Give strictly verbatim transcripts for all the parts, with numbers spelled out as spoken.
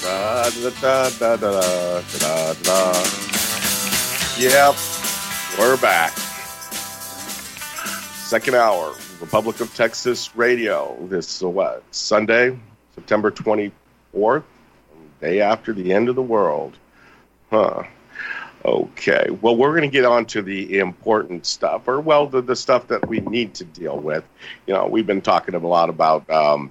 Da, da, da, da, da, da, da. Yep, we're back. Second hour, Republic of Texas Radio. This is what, Sunday, September twenty-fourth, day after the end of the world. Huh. Okay, well, we're going to get on to the important stuff, or, well, the, the stuff that we need to deal with. You know, we've been talking a lot about, um,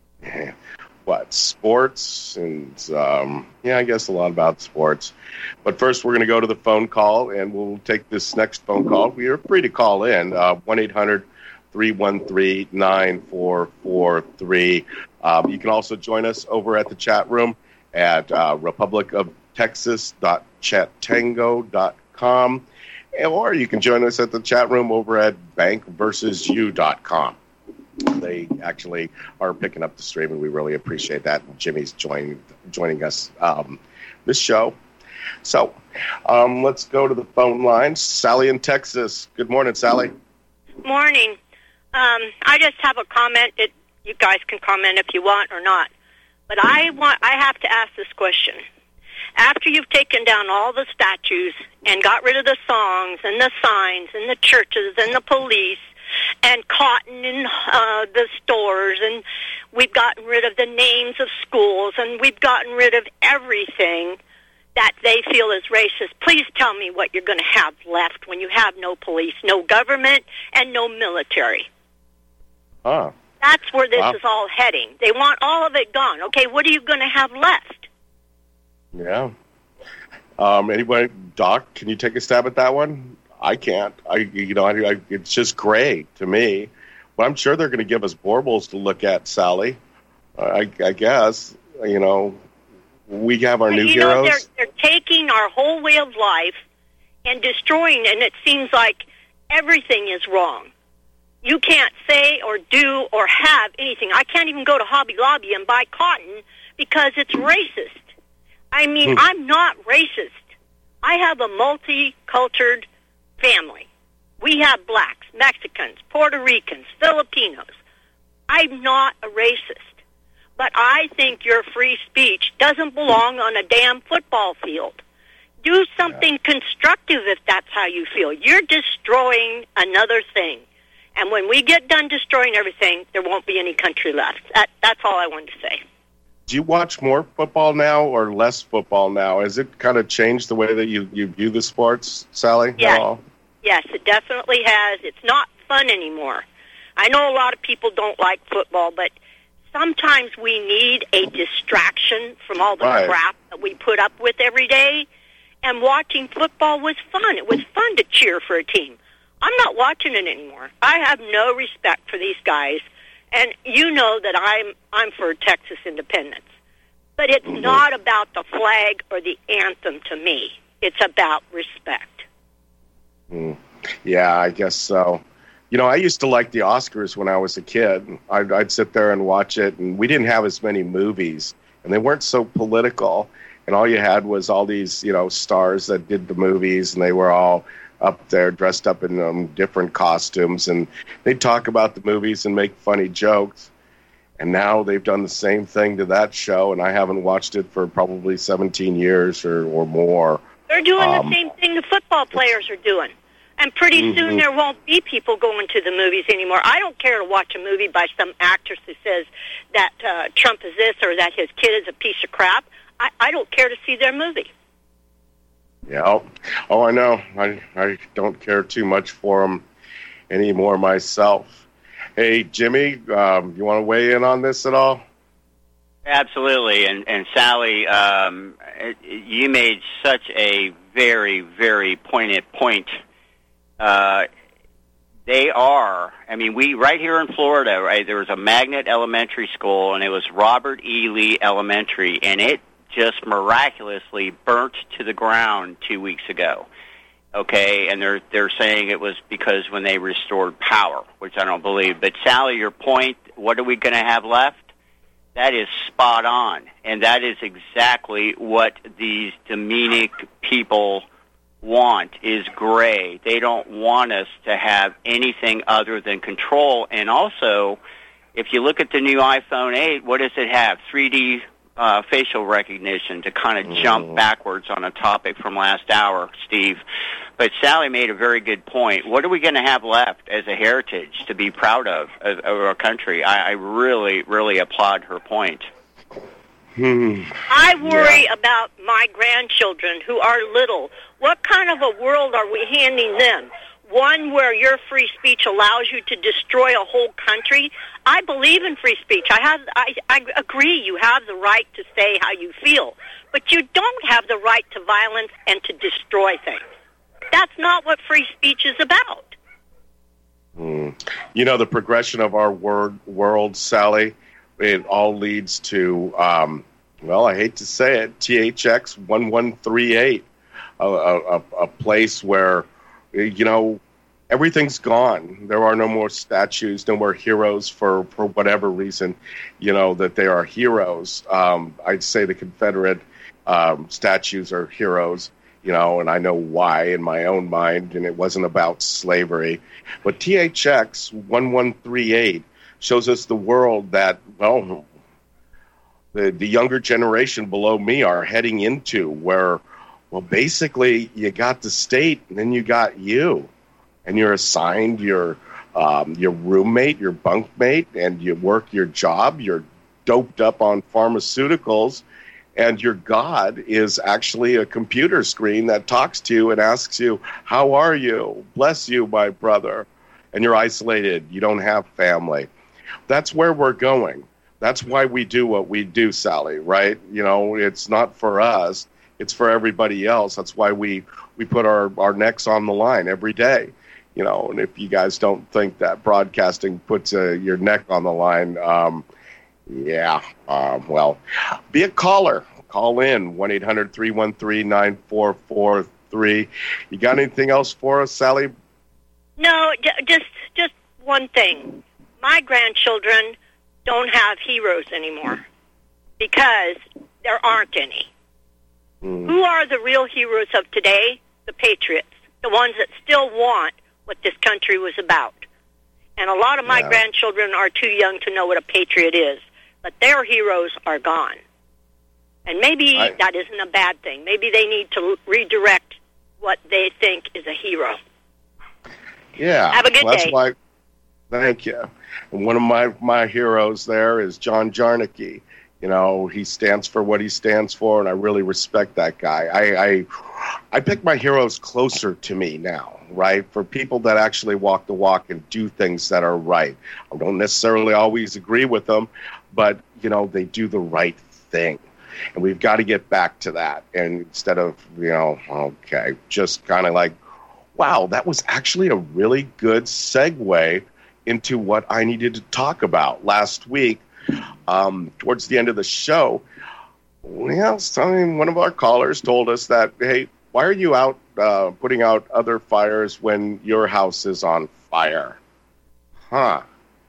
what, sports, and, um, yeah, I guess a lot about sports. But first, we're going to go to the phone call, and we'll take this next phone call. We are free to call in, uh, one eight hundred three one three nine four four three. Um, you can also join us over at the chat room at uh, republic of texas dot chatango dot com, or you can join us at the chat room over at bank versus you dot com. They actually are picking up the stream, and we really appreciate that. Jimmy's joining joining us um, this show. So um, let's go to the phone lines. Sally in Texas. Good morning, Sally. Morning. Um, I just have a comment. It, you guys can comment if you want or not. But I want. I have to ask this question. After you've taken down all the statues and got rid of the songs and the signs and the churches and the police and cotton in uh, the stores, and we've gotten rid of the names of schools, and we've gotten rid of everything that they feel is racist, please tell me what you're going to have left when you have no police, no government, and no military. Huh. That's where this wow. is all heading. They want all of it gone. Okay, what are you going to have left? Yeah. Um, anyway, Doc, can you take a stab at that one? I can't. I, you know, I, I, it's just gray to me. But I'm sure they're going to give us baubles to look at, Sally. Uh, I, I guess, you know, we have our but new you heroes. Know, they're, they're taking our whole way of life and destroying it, and it seems like everything is wrong. You can't say or do or have anything. I can't even go to Hobby Lobby and buy cotton because it's racist. I mean, hmm. I'm not racist. I have a multicultural family. We have blacks, Mexicans, Puerto Ricans, Filipinos. I'm not a racist. But I think your free speech doesn't belong on a damn football field. Do something yeah. constructive if that's how you feel. You're destroying another thing. And when we get done destroying everything, there won't be any country left. That, that's all I wanted to say. Do you watch more football now or less football now? Has it kind of changed the way that you, you view the sports, Sally? Yes. At all? Yes, it definitely has. It's not fun anymore. I know a lot of people don't like football, but sometimes we need a distraction from all the right. crap that we put up with every day. And watching football was fun. It was fun to cheer for a team. I'm not watching it anymore. I have no respect for these guys. And you know that I'm I'm for Texas independence. But it's mm-hmm. not about the flag or the anthem to me. It's about respect. Mm. Yeah, I guess so. You know, I used to like the Oscars when I was a kid. I'd, I'd sit there and watch it, and we didn't have as many movies, and they weren't so political. And all you had was all these, you know, stars that did the movies, and they were all up there dressed up in um, different costumes, and they'd talk about the movies and make funny jokes. And now they've done the same thing to that show, and I haven't watched it for probably seventeen years or, or more. They're doing um, the same thing the football players are doing. And pretty mm-hmm. soon there won't be people going to the movies anymore. I don't care to watch a movie by some actress who says that uh, Trump is this or that his kid is a piece of crap. I, I don't care to see their movie. Yeah. Oh, I know. I, I don't care too much for them anymore myself. Hey, Jimmy, um, you want to weigh in on this at all? Absolutely. And, and Sally, um, it, you made such a very, very poignant point. Uh, they are, I mean, we, right here in Florida, right, there was a magnet elementary school, and it was Robert E. Lee Elementary, and it just miraculously burnt to the ground two weeks ago. Okay, and they're they're saying it was because when they restored power, which I don't believe. But Sally, your point, what are we going to have left? That is spot on, and that is exactly what these demonic people want, is gray. They don't want us to have anything other than control. And also, if you look at the new iPhone eight, what does it have? three D uh, facial recognition to kind of mm. jump backwards on a topic from last hour, Steve. But Sally made a very good point. What are we going to have left as a heritage to be proud of, of, of our country? I, I really, really applaud her point. Hmm. I worry yeah. about my grandchildren who are little. What kind of a world are we handing them? One where your free speech allows you to destroy a whole country? I believe in free speech. I have, I, I agree you have the right to say how you feel, but you don't have the right to violence and to destroy things. That's not what free speech is about. Hmm. You know, the progression of our word, world, Sally, it all leads to, um, well, I hate to say it, T H X one one three eight, a, a, a place where, you know, everything's gone. There are no more statues, no more heroes for, for whatever reason, you know, that they are heroes. Um, I'd say the Confederate um, statues are heroes, you know, and I know why in my own mind, and it wasn't about slavery. But T H X one one three eight shows us the world that, well, the, the younger generation below me are heading into, where, well, basically you got the state and then you got you. And you're assigned your um, your roommate, your bunkmate, and you work your job. You're doped up on pharmaceuticals, and your God is actually a computer screen that talks to you and asks you, how are you? Bless you, my brother. And you're isolated. You don't have family. That's where we're going. That's why we do what we do, Sally, right? You know, it's not for us. It's for everybody else. That's why we, we put our, our necks on the line every day. You know, and if you guys don't think that broadcasting puts uh, your neck on the line, um, yeah, um, well, be a caller. Call in, one eight hundred three one three nine four four three. You got anything else for us, Sally? No, j- just just one thing. My grandchildren don't have heroes anymore because there aren't any. Mm. Who are the real heroes of today? The patriots, the ones that still want what this country was about. And a lot of my yeah. grandchildren are too young to know what a patriot is, but their heroes are gone. And maybe I, that isn't a bad thing. Maybe they need to redirect what they think is a hero. Yeah. Have a good well, that's day. Why, thank you. And one of my, my heroes there is John Jarnicki. You know, he stands for what he stands for, and I really respect that guy. I, I, I pick my heroes closer to me now, right? For people that actually walk the walk and do things that are right. I don't necessarily always agree with them, but, you know, they do the right thing. And we've got to get back to that. And instead of, you know, okay, just kind of like, wow, that was actually a really good segue into what I needed to talk about last week. Um, towards the end of the show, well, some, one of our callers told us that, hey, why are you out uh, putting out other fires when your house is on fire? Huh.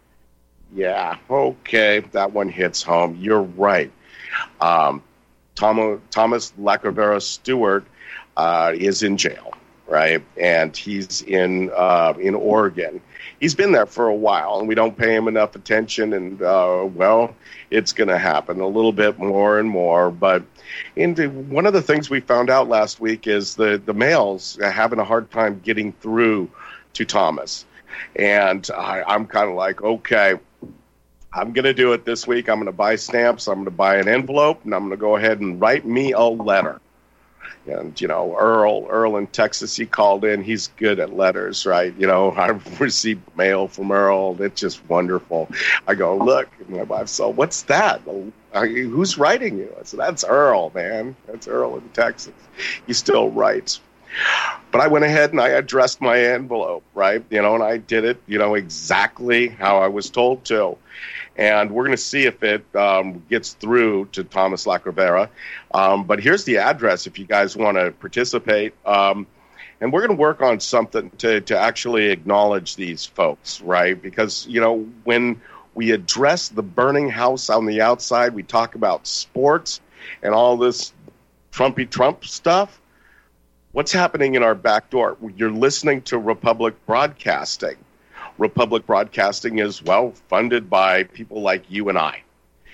Yeah, okay, that one hits home. You're right. Um, Tom, Thomas Lacavera Stewart uh, is in jail, right? And he's in uh, in Oregon. He's been there for a while, and we don't pay him enough attention, and, uh, well, it's going to happen a little bit more and more. But into, one of the things we found out last week is the, the mails are having a hard time getting through to Thomas. And I, I'm kind of like, okay, I'm going to do it this week. I'm going to buy stamps. I'm going to buy an envelope, and I'm going to go ahead and write me a letter. And, you know, Earl, Earl in Texas, he called in. He's good at letters, right? You know, I've received mail from Earl. It's just wonderful. I go, look, and my wife, so what's that? Who's writing you? I said, that's Earl, man. That's Earl in Texas. He still writes. But I went ahead and I addressed my envelope, right? You know, and I did it, you know, exactly how I was told to. And we're going to see if it um, gets through to Thomas Lacavera. Um, but here's the address if you guys want to participate. Um, and we're going to work on something to, to actually acknowledge these folks, right? Because, you know, when we address the burning house on the outside, we talk about sports and all this Trumpy Trump stuff. What's happening in our back door? You're listening to Republic Broadcasting. Republic Broadcasting is, well, funded by people like you and I.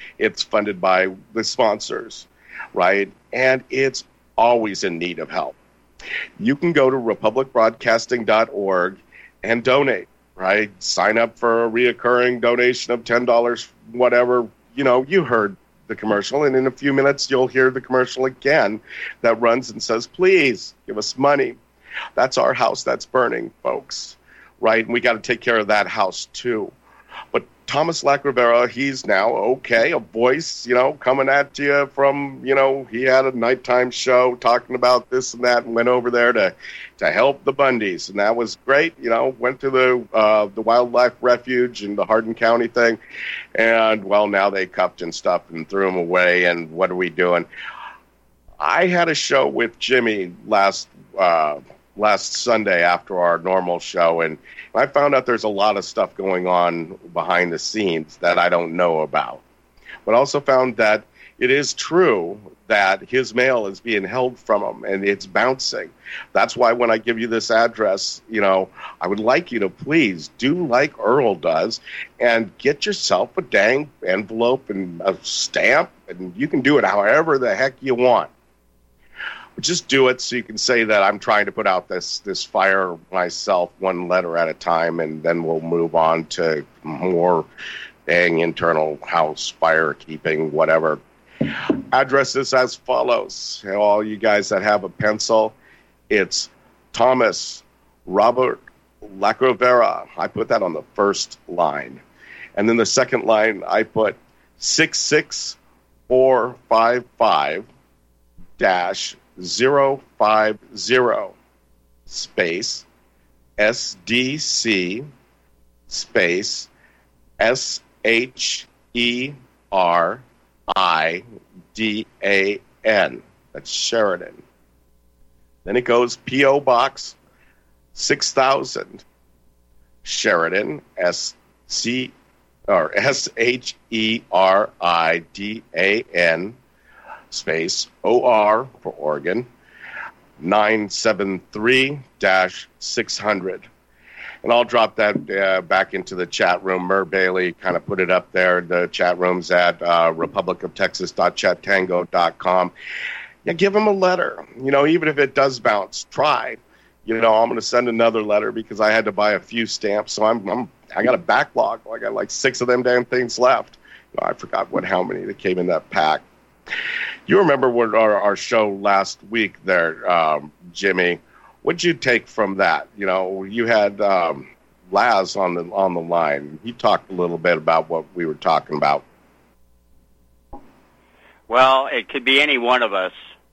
It's funded by the sponsors, right? And it's always in need of help. You can go to republic broadcasting dot org and donate, right? Sign up for a reoccurring donation of ten dollars, whatever. You know, you heard the commercial, and in a few minutes you'll hear the commercial again that runs and says, please give us money. That's our house that's burning, folks, right? And we got to take care of that house too. But Thomas Lacrovera, he's now okay, a voice, you know, coming at you from, you know, he had a nighttime show talking about this and that and went over there to, to help the Bundys. And that was great, you know, went to the uh, the wildlife refuge in the Hardin County thing. And, well, now they cuffed and stuff and threw him away. And what are we doing? I had a show with Jimmy last uh, last Sunday after our normal show, and I found out there's a lot of stuff going on behind the scenes that I don't know about. But also found that it is true that his mail is being held from him, and it's bouncing. That's why when I give you this address, you know, I would like you to please do like Earl does and get yourself a dang envelope and a stamp, and you can do it however the heck you want. Just do it so you can say that I'm trying to put out this this fire myself, one letter at a time, and then we'll move on to more dang internal house fire keeping, whatever. Address is as follows. All you guys that have a pencil, it's Thomas Robert Lacrovera. I put that on the first line. And then the second line, I put six six four five five dash zero five zero space S D C space S H E R I D A N. That's Sheridan. Then it goes P O Box six thousand Sheridan, S C or S H E R I D A N space O R for Oregon, nine seven three dash six hundred. And I'll drop that uh, back into the chat room. Mer Bailey kind of put it up there. The chat room's at uh, republic of texas dot chat tango dot com. Yeah, give them a letter. You know, even if it does bounce, try. You know, I'm going to send another letter because I had to buy a few stamps. So I'm, I'm I got a backlog. I got like six of them damn things left. You know, I forgot what how many that came in that pack. You remember what our, our show last week there, um, Jimmy? What'd you take from that? You know, you had um, Laz on the on the line. He talked a little bit about what we were talking about. Well, it could be any one of us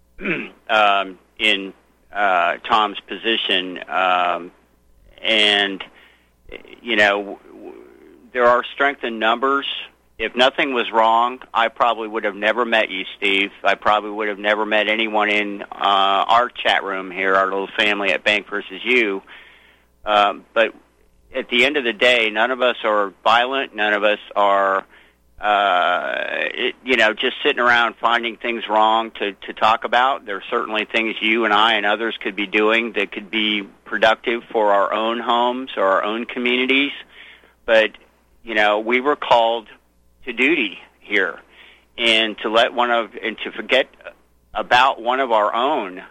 um, in uh, Tom's position, um, and you know, there are strength in numbers. If nothing was wrong, I probably would have never met you, Steve. I probably would have never met anyone in uh, our chat room here, our little family at Bank versus You. Um, but at the end of the day, none of us are violent. None of us are, uh, it, you know, just sitting around finding things wrong to, to talk about. There are certainly things you and I and others could be doing that could be productive for our own homes or our own communities. But, you know, we were called to duty here, and to let one of and to forget about one of our own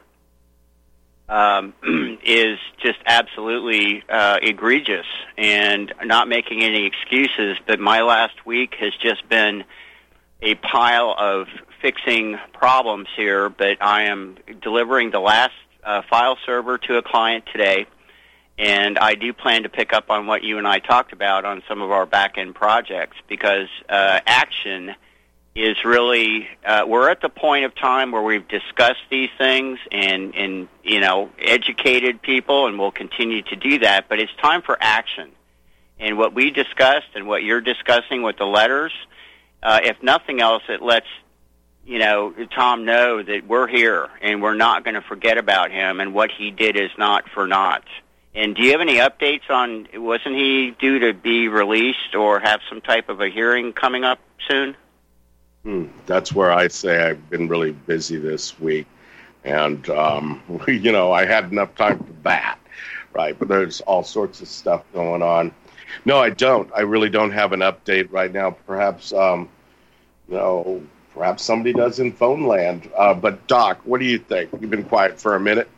um, is just absolutely uh, egregious, and not making any excuses. But my last week has just been a pile of fixing problems here. But I am delivering the last uh, file server to a client today. And I do plan to pick up on what you and I talked about on some of our back-end projects, because uh, action is really, uh, we're at the point of time where we've discussed these things and, and, you know, educated people, and we'll continue to do that, but it's time for action. And what we discussed and what you're discussing with the letters, uh, if nothing else, it lets, you know, Tom know that we're here and we're not going to forget about him, and what he did is not for naught. And do you have any updates on, wasn't he due to be released or have some type of a hearing coming up soon? Hmm, that's where I say I've been really busy this week. And, um, you know, I had enough time for that, right? But there's all sorts of stuff going on. No, I don't. I really don't have an update right now. Perhaps, um, No, perhaps somebody does in phone land. Uh, but Doc, what do you think? You've been quiet for a minute.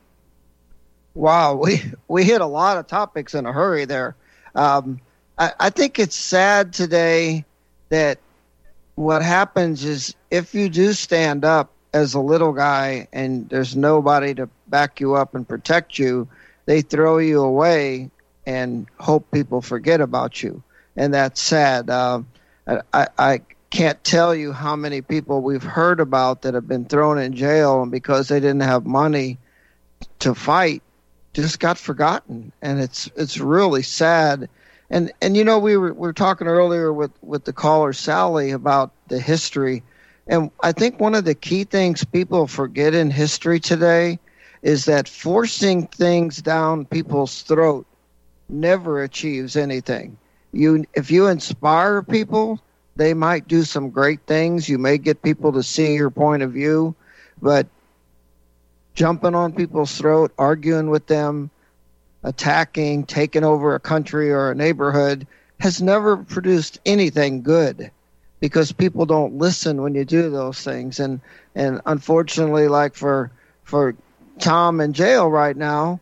Wow, we we hit a lot of topics in a hurry there. Um, I, I think it's sad today that what happens is if you do stand up as a little guy and there's nobody to back you up and protect you, they throw you away and hope people forget about you. And that's sad. Uh, I, I can't tell you how many people we've heard about that have been thrown in jail, and because they didn't have money to fight, just got forgotten. And it's it's really sad. And and you know, we were we were talking earlier with, with the caller Sally about the history. And I think one of the key things people forget in history today is that forcing things down people's throat never achieves anything. You, if you inspire people, they might do some great things. You may get people to see your point of view, but jumping on people's throat, arguing with them, attacking, taking over a country or a neighborhood has never produced anything good, because people don't listen when you do those things. And and unfortunately, like for for Tom in jail right now,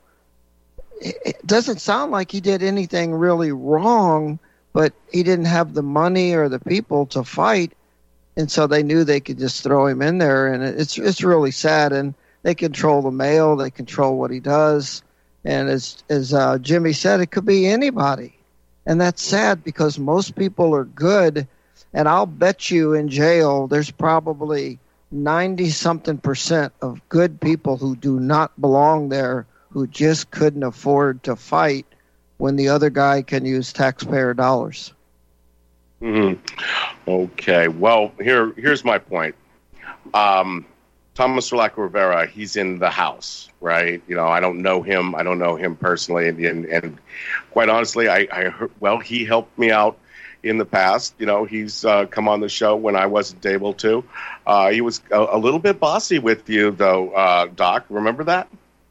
it doesn't sound like he did anything really wrong, but he didn't have the money or the people to fight, and so they knew they could just throw him in there. And it's it's really sad. And they control the mail, they control what he does, and as as uh, Jimmy said, it could be anybody, and that's sad because most people are good. And I'll bet you in jail there's probably ninety-something percent of good people who do not belong there, who just couldn't afford to fight when the other guy can use taxpayer dollars. Mm-hmm. Okay, well, here here's my point. Um, Thomas Orlac Rivera, he's in the House, right? You know, I don't know him. I don't know him personally. And, and, and quite honestly, I, I heard, well, he helped me out in the past. You know, he's uh, come on the show when I wasn't able to. Uh, he was a, a little bit bossy with you, though, uh, Doc. Remember that?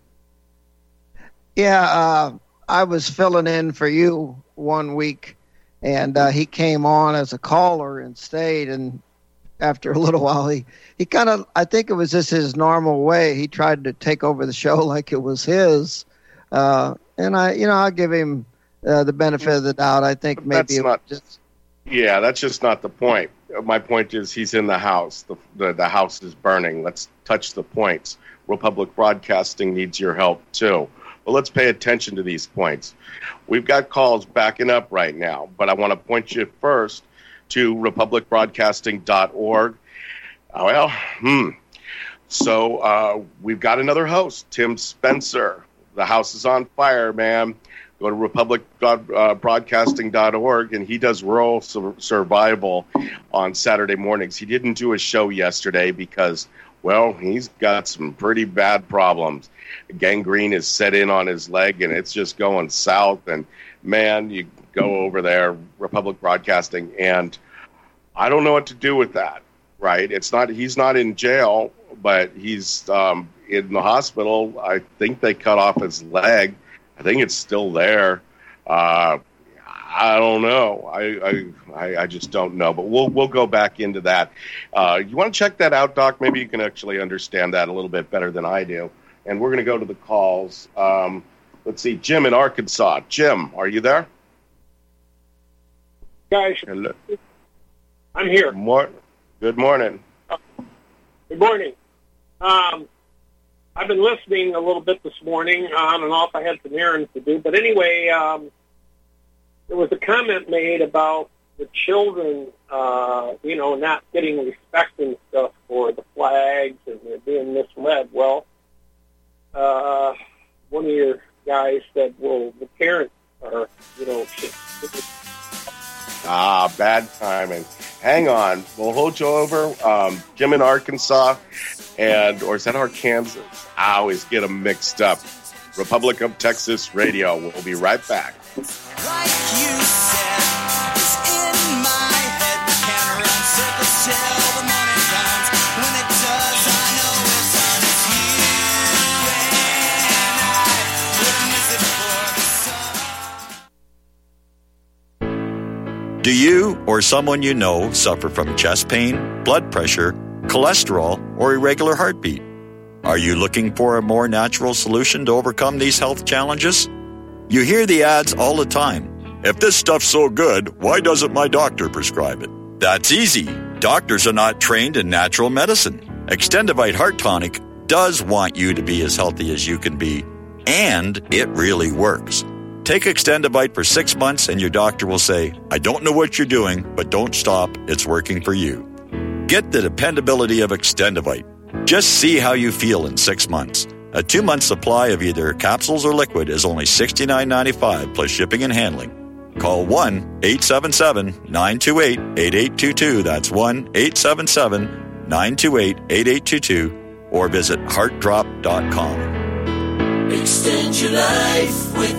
Yeah, uh, I was filling in for you one week, and uh, he came on as a caller and stayed. And after a little while, he, he kind of, I think it was just his normal way. He tried to take over the show like it was his. Uh, and I, you know, I'll give him uh, the benefit of the doubt. I think But maybe that's it not, was just. Yeah, that's just not the point. My point is he's in the House. The, the, the House is burning. Let's touch the points. Republic Broadcasting needs your help, too. Well, let's pay attention to these points. We've got calls backing up right now, but I want to point you first to republic broadcasting dot org. Well, hmm. So uh, we've got another host, Tim Spencer. The house is on fire, man. Go to republic broadcasting dot org, and he does rural su- survival on Saturday mornings. He didn't do a show yesterday because, well, he's got some pretty bad problems. Gangrene is set in on his leg, and it's just going south. And, man, you go over there, Republic Broadcasting, and I don't know what to do with that, right? It's not he's not in jail, but he's um, in the hospital. I think they cut off his leg. I think it's still there. Uh, I don't know. I, I I just don't know. But we'll we'll go back into that. Uh, you want to check that out, Doc? Maybe you can actually understand that a little bit better than I do. And we're going to go to the calls. Um, let's see. Jim in Arkansas. Jim, are you there? Guys, Hello. I'm here. Mor- Good morning. Uh, good morning. Um, I've been listening a little bit this morning on and off. I had some errands to do. But anyway, um, there was a comment made about the children, uh, you know, not getting respect and stuff for the flags and they're being misled. Well, uh, one of your guys said, well, the parents are, you know, should, should Ah, bad timing. Hang on. We'll hold you over. Um, Jim in Arkansas, and or is that Arkansas? I always get them mixed up. Republic of Texas Radio. We'll be right back. Like you said, it's in my head. Can't run circles till the morning comes. When it does, I know it's on. It's you and I. Wouldn't miss it for the sun. Do you or someone you know suffer from chest pain, blood pressure, cholesterol, or irregular heartbeat? Are you looking for a more natural solution to overcome these health challenges? You hear the ads all the time. If this stuff's so good, why doesn't my doctor prescribe it? That's easy. Doctors are not trained in natural medicine. Extendivite Heart Tonic does want you to be as healthy as you can be, and it really works. Take Extendivite for six months and your doctor will say, I don't know what you're doing, but don't stop. It's working for you. Get the dependability of Extendivite. Just see how you feel in six months. A two-month supply of either capsules or liquid is only sixty-nine ninety-five plus shipping and handling. Call one eight seven seven, nine two eight, eight eight two two. That's one eight seven seven, nine two eight, eight eight two two. Or visit heart drop dot com. Extend your life with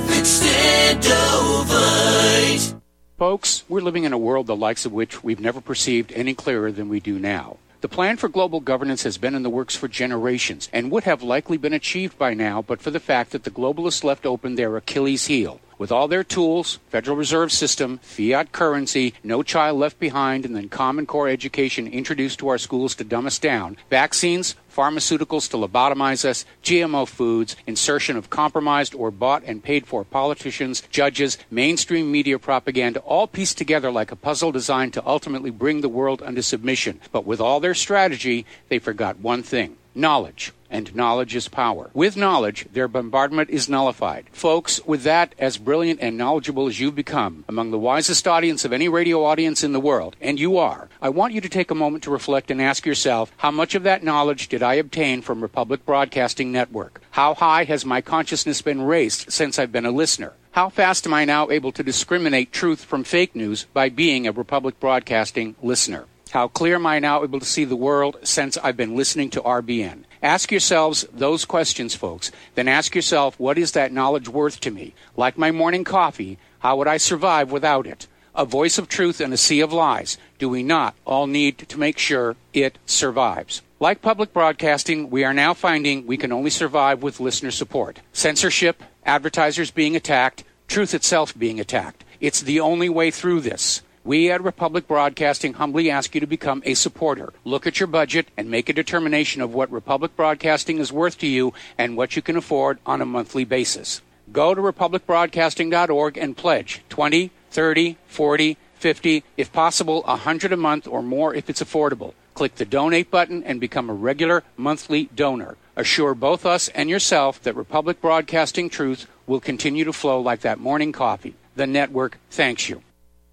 Extendovite. Folks, we're living in a world the likes of which we've never perceived any clearer than we do now. The plan for global governance has been in the works for generations and would have likely been achieved by now but for the fact that the globalists left open their Achilles heel. With all their tools, Federal Reserve System, fiat currency, no child left behind, and then Common Core education introduced to our schools to dumb us down, vaccines, pharmaceuticals to lobotomize us, G M O foods, insertion of compromised or bought and paid for politicians, judges, mainstream media propaganda, all pieced together like a puzzle designed to ultimately bring the world under submission. But with all their strategy, they forgot one thing: knowledge. And knowledge is power. With knowledge, their bombardment is nullified. Folks, with that, as brilliant and knowledgeable as you've become, among the wisest audience of any radio audience in the world, and you are, I want you to take a moment to reflect and ask yourself, how much of that knowledge did I obtain from Republic Broadcasting Network? How high has my consciousness been raised since I've been a listener? How fast am I now able to discriminate truth from fake news by being a Republic Broadcasting listener? How clear am I now able to see the world since I've been listening to R B N? Ask yourselves those questions, folks. Then ask yourself, what is that knowledge worth to me? Like my morning coffee, how would I survive without it? A voice of truth in a sea of lies. Do we not all need to make sure it survives? Like public broadcasting, we are now finding we can only survive with listener support. Censorship, advertisers being attacked, truth itself being attacked. It's the only way through this. We at Republic Broadcasting humbly ask you to become a supporter. Look at your budget and make a determination of what Republic Broadcasting is worth to you and what you can afford on a monthly basis. Go to republic broadcasting dot org and pledge twenty, thirty, forty, fifty, if possible one hundred a month or more if it's affordable. Click the donate button and become a regular monthly donor. Assure both us and yourself that Republic Broadcasting truth will continue to flow like that morning coffee. The network thanks you.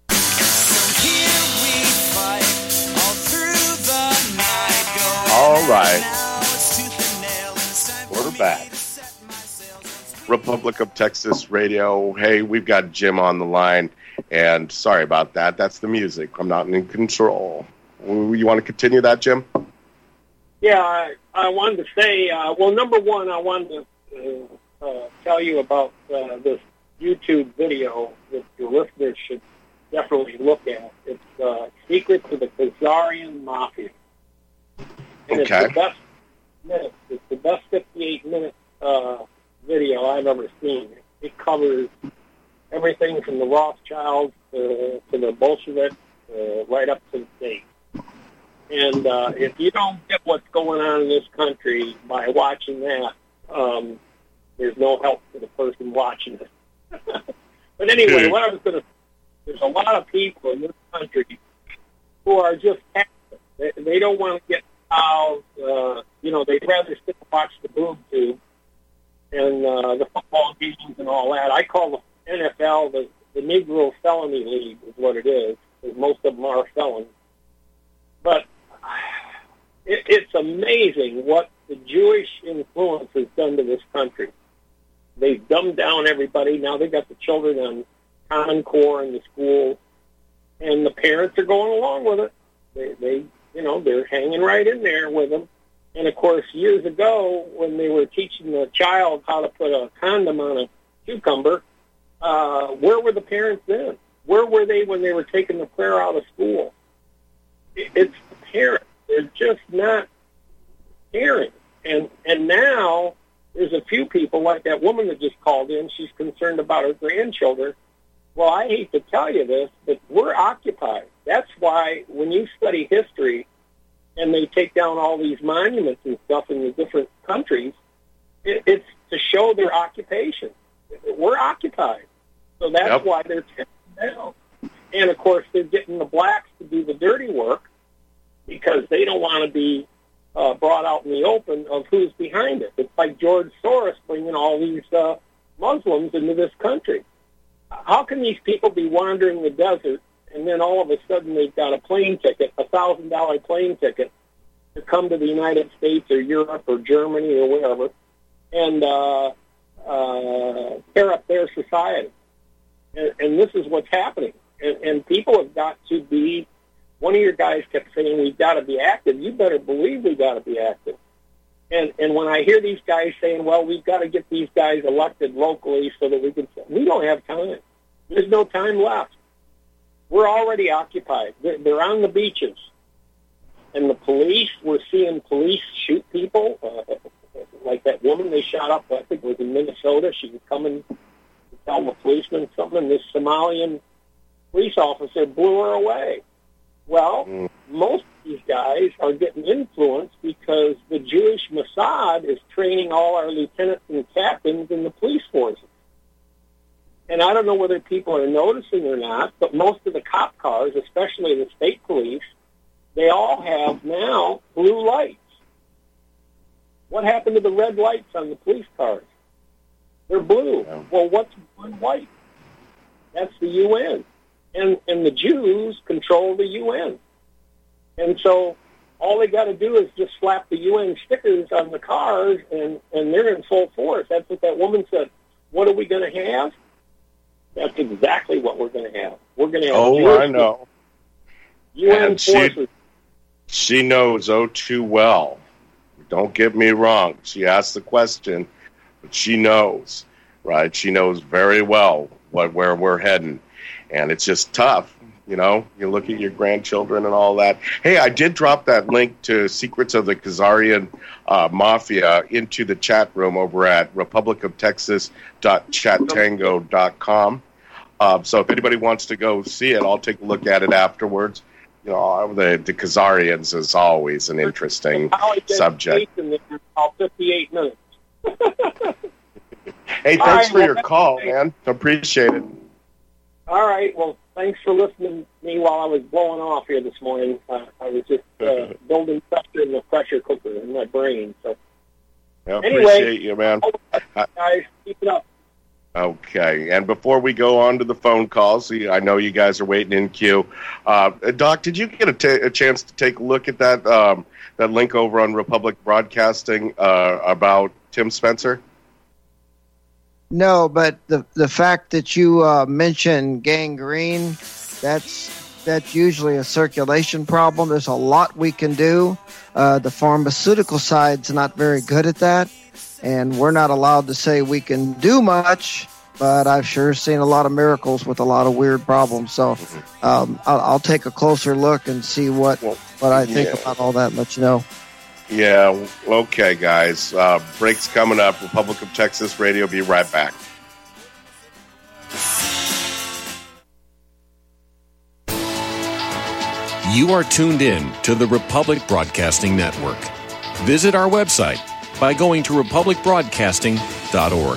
All right. We're back. Republic of Texas Radio. Hey, we've got Jim on the line. And sorry about that. That's the music. I'm not in control. You want to continue that, Jim? Yeah, I, I wanted to say, uh, well, number one, I wanted to uh, uh, tell you about uh, this YouTube video that your listeners should definitely look at. It's uh, Secret to the Khazarian Mafia. And okay. It's the best minute. It's the best fifty-eight minute uh, video I've ever seen. It covers everything from the Rothschilds to, to the Bolsheviks, uh, right up to the state. And uh, if you don't get what's going on in this country by watching that, um, there's no help for the person watching it. But anyway, what I was going to, there's a lot of people in this country who are just passive. They, they don't want to get out. Uh, you know, they'd rather sit and watch the boob tube and uh, the football games and all that. I call the N F L the, the Negro Felony League is what it is, because most of them are felons. But it, it's amazing what the Jewish influence has done to this country. They've dumbed down everybody. Now they've got the children on Common Core in the schools, and the parents are going along with it. They, they, you know, they're hanging right in there with them. And, of course, years ago, when they were teaching the child how to put a condom on a cucumber, uh, where were the parents then? Where were they when they were taking the prayer out of school? It, it's the parents. They're just not caring. And, and now there's a few people, like that woman that just called in, she's concerned about her grandchildren. Well, I hate to tell you this, but we're occupied. That's why when you study history and they take down all these monuments and stuff in the different countries, it, it's to show their occupation. We're occupied. So that's Yep. why they're tearing down. And, of course, they're getting the blacks to do the dirty work because they don't want to be uh, brought out in the open of who's behind it. It's like George Soros bringing all these uh, Muslims into this country. How can these people be wandering the desert and then all of a sudden they've got a plane ticket, a one thousand dollars plane ticket, to come to the United States or Europe or Germany or wherever and uh, uh, tear up their society? And, and this is what's happening. And, and people have got to be, one of your guys kept saying, we've got to be active. You better believe we've got to be active. And and when I hear these guys saying, well, we've got to get these guys elected locally so that we can, we don't have time. There's no time left. We're already occupied. They're, they're on the beaches. And the police, we're seeing police shoot people. Uh, like that woman they shot up, I think it was in Minnesota. She was coming to tell the policeman something, and this Somalian police officer blew her away. Well, mm. most of these guys are getting influenced because the Jewish Mossad is training all our lieutenants and captains in the police forces. And I don't know whether people are noticing or not, but most of the cop cars, especially the state police, they all have now blue lights. What happened to the red lights on the police cars? They're blue. Yeah. Well, what's blue and white? That's the U N. And and the Jews control the U N. And so all they got to do is just slap the U N stickers on the cars, and, and they're in full force. That's what that woman said. What are we going to have? That's exactly what we're going to have. We're going to have Oh, Jewish I know. U N And she- forces. She knows oh too well. Don't get me wrong. She asked the question, but she knows, right? She knows very well what where we're heading. And it's just tough, you know. You look at your grandchildren and all that. Hey, I did drop that link to Secrets of the Khazarian uh, Mafia into the chat room over at republic of texas dot chat tango dot com. Uh, so if anybody wants to go see it, I'll take a look at it afterwards. You know, the, the Khazarians is always an interesting subject. In about fifty-eight minutes. Hey, thanks right, for well, your call, man. Appreciate it. All right. Well, thanks for listening to me while I was blowing off here this morning. Uh, I was just uh, building pressure in the pressure cooker in my brain. So, I anyway, appreciate you, man. Guys, keep it up. Okay, and before we go on to the phone calls, I know you guys are waiting in queue. Uh, Doc, did you get a, t- a chance to take a look at that um, that link over on Republic Broadcasting uh, about Tim Spencer? No, but the the fact that you uh, mentioned gangrene, that's that's usually a circulation problem. There's a lot we can do. Uh, the pharmaceutical side's not very good at that. And we're not allowed to say we can do much, but I've sure seen a lot of miracles with a lot of weird problems. So um, I'll, I'll take a closer look and see what, what I think yeah. about all that and let you know. Yeah, okay, guys. Uh, break's coming up. Republic of Texas Radio. Be right back. You are tuned in to the Republic Broadcasting Network. Visit our website by going to republic broadcasting dot org.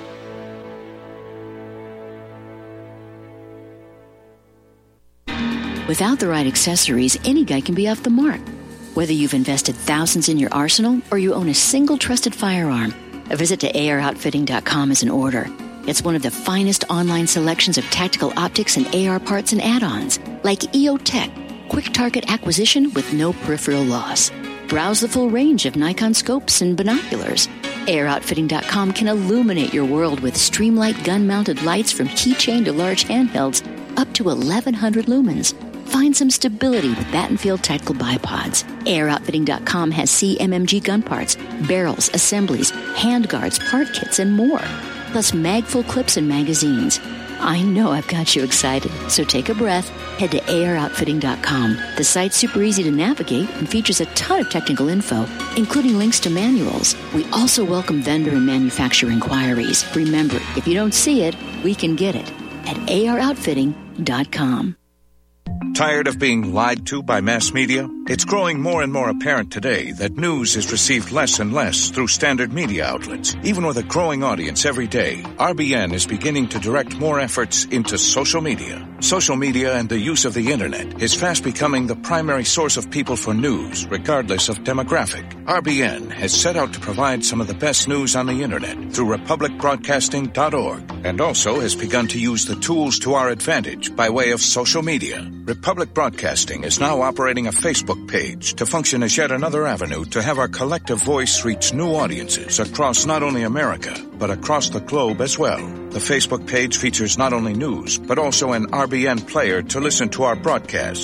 Without the right accessories, any guy can be off the mark. Whether you've invested thousands in your arsenal or you own a single trusted firearm, a visit to A R outfitting dot com is in order. It's one of the finest online selections of tactical optics and A R parts and add-ons, like E O Tech, quick target acquisition with no peripheral loss. Browse the full range of Nikon scopes and binoculars. A R outfitting dot com can illuminate your world with Streamlight gun-mounted lights from keychain to large handhelds up to eleven hundred lumens. Find some stability with Battenfield tactical bipods. A R outfitting dot com has C M M G gun parts, barrels, assemblies, handguards, part kits, and more. Plus mag-full clips and magazines. I know I've got you excited, so take a breath. Head to A R outfitting dot com. The site's super easy to navigate and features a ton of technical info, including links to manuals. We also welcome vendor and manufacturer inquiries. Remember, if you don't see it, we can get it. at a r outfitting dot com. Tired of being lied to by mass media? It's growing more and more apparent today that news is received less and less through standard media outlets. Even with a growing audience every day, R B N is beginning to direct more efforts into social media. Social media and the use of the internet is fast becoming the primary source of people for news, regardless of demographic. R B N has set out to provide some of the best news on the internet through republic broadcasting dot org, and also has begun to use the tools to our advantage by way of social media. Republic Broadcasting is now operating a Facebook page to function as yet another avenue to have our collective voice reach new audiences across not only America, but across the globe as well. The Facebook page features not only news, but also an R B N player to listen to our broadcasts.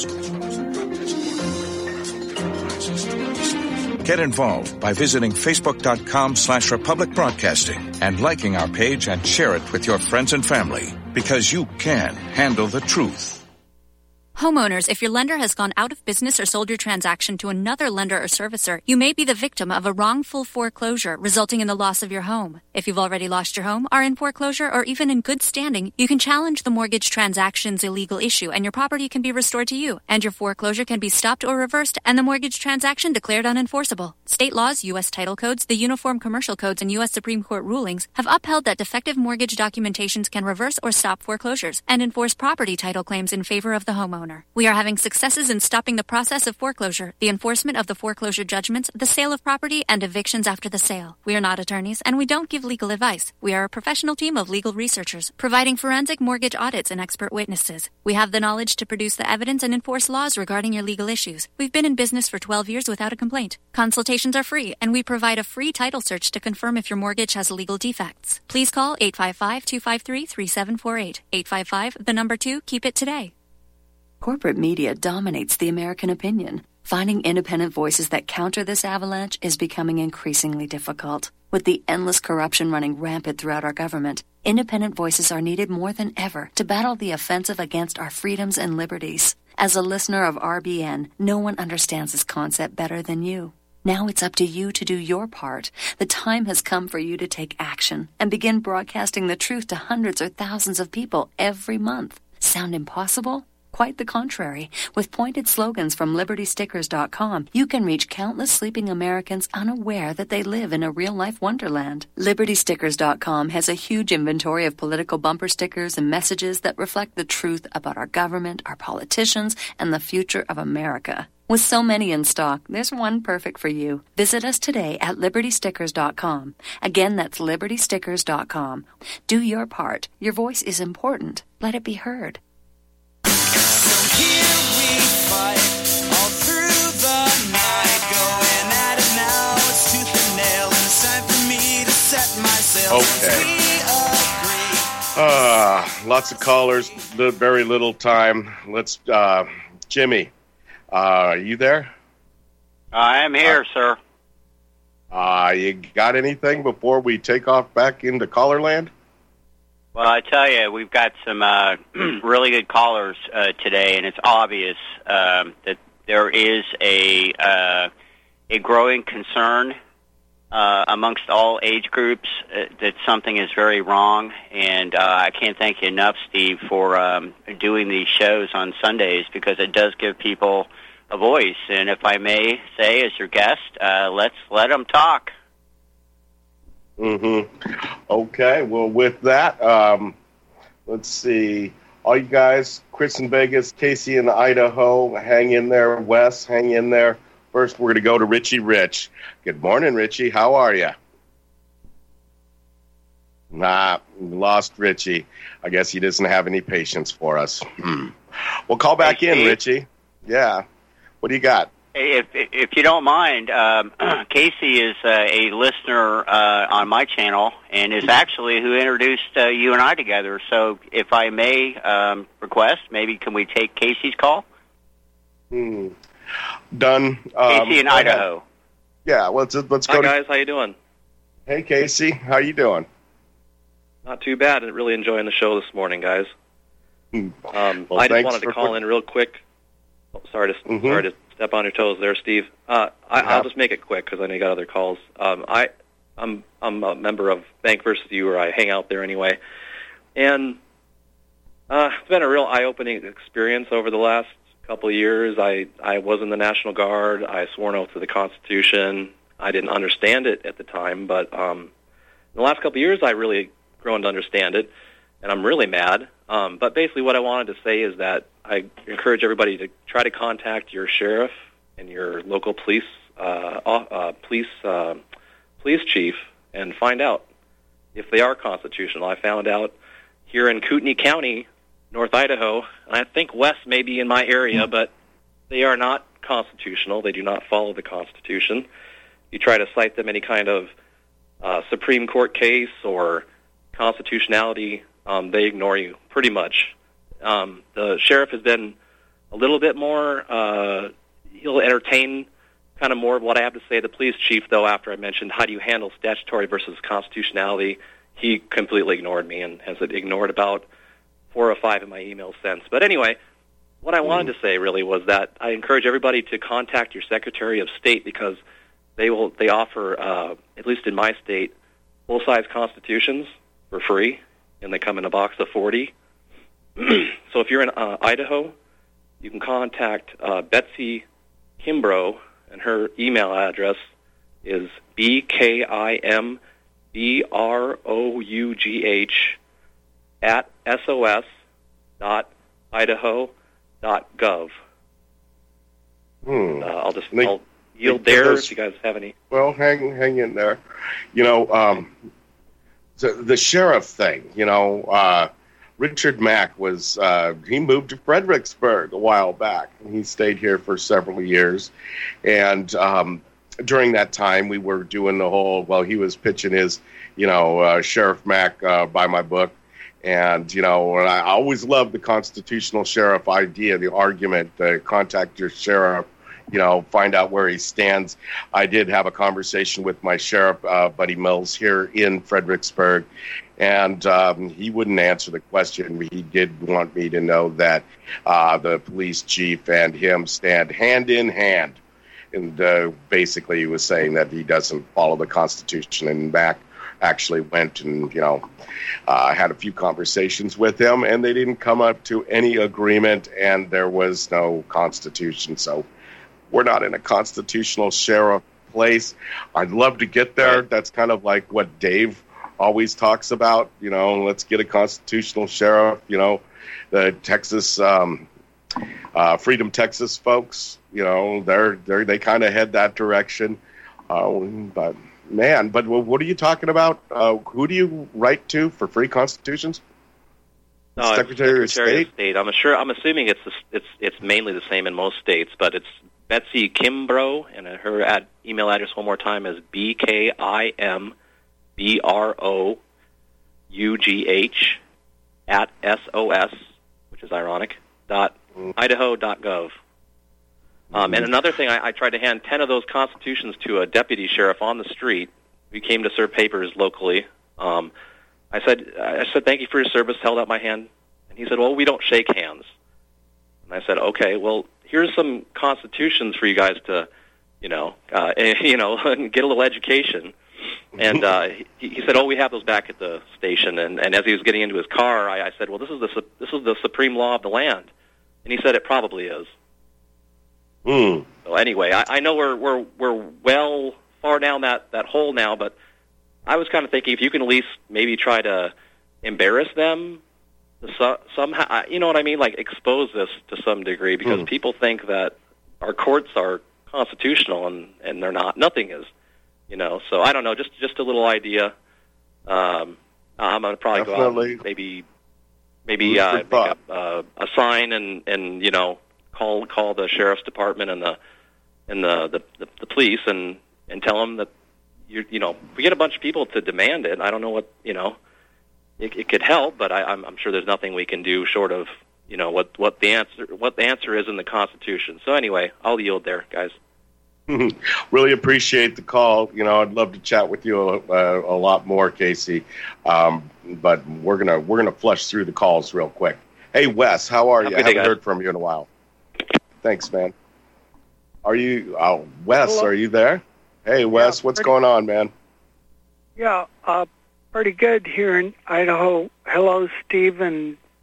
Get involved by visiting facebook.com slash Republic Broadcasting and liking our page and share it with your friends and family, because you can handle the truth. Homeowners, if your lender has gone out of business or sold your transaction to another lender or servicer, you may be the victim of a wrongful foreclosure resulting in the loss of your home. If you've already lost your home, are in foreclosure, or even in good standing, you can challenge the mortgage transaction's illegal issue and your property can be restored to you, and your foreclosure can be stopped or reversed and the mortgage transaction declared unenforceable. State laws, U S title codes, the Uniform Commercial Codes, and U S Supreme Court rulings have upheld that defective mortgage documentations can reverse or stop foreclosures and enforce property title claims in favor of the homeowner. We are having successes in stopping the process of foreclosure, the enforcement of the foreclosure judgments, the sale of property, and evictions after the sale. We are not attorneys, and we don't give legal advice. We are a professional team of legal researchers, providing forensic mortgage audits and expert witnesses. We have the knowledge to produce the evidence and enforce laws regarding your legal issues. We've been in business for twelve years without a complaint. Consultations are free, and we provide a free title search to confirm if your mortgage has legal defects. Please call eight five five, two five three, three seven four eight. eight five five, the number two, keep it today. Corporate media dominates the American opinion. Finding independent voices that counter this avalanche is becoming increasingly difficult. With the endless corruption running rampant throughout our government, independent voices are needed more than ever to battle the offensive against our freedoms and liberties. As a listener of R B N, no one understands this concept better than you. Now it's up to you to do your part. The time has come for you to take action and begin broadcasting the truth to hundreds or thousands of people every month. Sound impossible? Quite the contrary. With pointed slogans from liberty stickers dot com, you can reach countless sleeping Americans unaware that they live in a real-life wonderland. liberty stickers dot com has a huge inventory of political bumper stickers and messages that reflect the truth about our government, our politicians, and the future of America. With so many in stock, there's one perfect for you. Visit us today at liberty stickers dot com. Again, that's liberty stickers dot com. Do your part. Your voice is important. Let it be heard. Here we fight all through the night, going at it now. It's tooth and nail, and it's time for me to set my sails. Okay. We agree. Uh, lots of callers, li- very little time. Let's, uh, Jimmy, uh, are you there? I am here, uh, sir. Uh, you got anything before we take off back into caller land? Well, I tell you, we've got some uh, really good callers uh, today, and it's obvious um, that there is a uh, a growing concern uh, amongst all age groups uh, that something is very wrong. And uh, I can't thank you enough, Steve, for um, doing these shows on Sundays, because it does give people a voice. And if I may say, as your guest, uh, let's let them talk. Mm-hmm. Okay, well, with that, um, let's see. All you guys, Chris in Vegas, Casey in Idaho, hang in there. Wes, hang in there. First, we're going to go to Richie Rich. Good morning, Richie. How are you? Nah, lost Richie. I guess he doesn't have any patience for us. Hmm. Well, call back hey, in, Steve. Richie. Yeah. What do you got? If if you don't mind, um, Casey is uh, a listener uh, on my channel and is actually who introduced uh, you and I together. So if I may um, request, maybe can we take Casey's call? Hmm. Done. Um, Casey in Idaho. Yeah, let's let's go. Hi to... guys, how you doing? Hey Casey, how you doing? Not too bad. Really enjoying the show this morning, guys. Hmm. Um, well, I just wanted for... to call in real quick. Oh, sorry to mm-hmm. sorry to step on your toes there, Steve. Uh, I, yeah. I'll just make it quick because I know you got other calls. Um, I, I'm I'm a member of Bank versus You, or I hang out there anyway. And Uh, it's been a real eye-opening experience over the last couple of years. I, I was in the National Guard. I swore an oath to the Constitution. I didn't understand it at the time, but um, in the last couple of years, I really grown to understand it, and I'm really mad. Um, but basically what I wanted to say is that I encourage everybody to try to contact your sheriff and your local police uh, uh, police uh, police chief and find out if they are constitutional. I found out here in Kootenai County, North Idaho, and I think West may be in my area, but they are not constitutional. They do not follow the Constitution. You try to cite them any kind of uh, Supreme Court case or constitutionality, um, they ignore you pretty much. Um, the sheriff has been a little bit more, uh, he'll entertain kind of more of what I have to say. The police chief, though, after I mentioned how do you handle statutory versus constitutionality, he completely ignored me and has ignored about four or five of my emails since. But anyway, what I wanted to say really was that I encourage everybody to contact your Secretary of State because they will they offer, uh, at least in my state, full-size constitutions for free, and they come in a box of forty. So if you're in uh, Idaho, you can contact uh, Betsy Kimbrough, and her email address is B K I M B R O U G H at S O S dot Idaho dot gov. Hmm. Uh, I'll just they, I'll yield there those, if you guys have any. Well, hang hang in there. You know, um, the, the sheriff thing, you know, uh, Richard Mack was, uh, he moved to Fredericksburg a while back, and he stayed here for several years. And um, during that time, we were doing the whole, well, he was pitching his, you know, uh, Sheriff Mack, uh, buy my book. And, you know, and I always loved the constitutional sheriff idea, the argument, uh, contact your sheriff, you know, find out where he stands. I did have a conversation with my sheriff, uh, Buddy Mills, here in Fredericksburg, and um, he wouldn't answer the question. He did want me to know that uh, the police chief and him stand hand in hand. And uh, basically he was saying that he doesn't follow the Constitution, and Mac actually went and, you know, uh, had a few conversations with him, and they didn't come up to any agreement, and there was no Constitution. So we're not in a constitutional sheriff place. I'd love to get there. That's kind of like what Dave always talks about, you know, let's get a constitutional sheriff, you know, the Texas, um, uh, Freedom Texas folks, you know, they're, they're, they kind of head that direction. Uh, but man, but what are you talking about? Uh, who do you write to for free constitutions? No, Secretary, it's Secretary of State? of State. I'm sure. I'm assuming it's it's it's mainly the same in most states, but it's Betsy Kimbrough, and her ad, email address one more time is B K I M B R O U G H at S O S, which is ironic, dot Idaho dot gov. Um, and another thing, I, I tried to hand ten of those constitutions to a deputy sheriff on the street. We came to serve papers locally. Um, I said, I said, thank you for your service, held out my hand. And he said, well, we don't shake hands. And I said, okay, well, here's some constitutions for you guys to, you know, uh, you know, get a little education. And uh, he, he said, oh, we have those back at the station. And, and as he was getting into his car, I, I said, well, this is the this is the supreme law of the land. And he said, it probably is. Mm. So anyway, I, I know we're we're we're well far down that, that hole now, but I was kind of thinking if you can at least maybe try to embarrass them so, somehow, you know what I mean, like expose this to some degree, because Mm. people think that our courts are constitutional and, and they're not. Nothing is, you know. So I don't know, just just a little idea. Um, I'm going to probably Definitely. go out and maybe maybe uh, make up uh, a sign and, and you know. Call call the sheriff's department and the and the the, the, the police and, and tell them that you you know we get a bunch of people to demand it. I don't know what you know it, it could help, but I, I'm, I'm sure there's nothing we can do short of you know what, what the answer what the answer is in the Constitution. So anyway, I'll yield there, guys. Really appreciate the call. You know, I'd love to chat with you a, a, a lot more, Casey. Um, but we're gonna we're gonna flush through the calls real quick. Hey, Wes, how are Have you? a I good day, haven't guys. heard from you in a while. Thanks, man. Are you, oh, Wes, Hello? are you there? Hey, Wes, what's pretty- going on, man? Yeah, uh, pretty good here in Idaho. Hello, Steve and